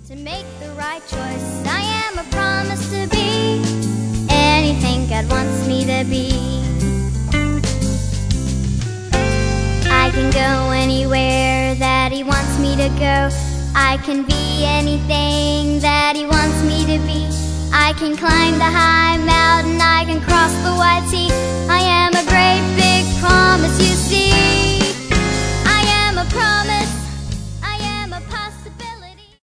to make the right choice. I am a promise to be anything God wants me to be. I can go anywhere that He wants me to go. I can be anything that He wants me to be. I can climb the high mountain, I can cross the wide sea. I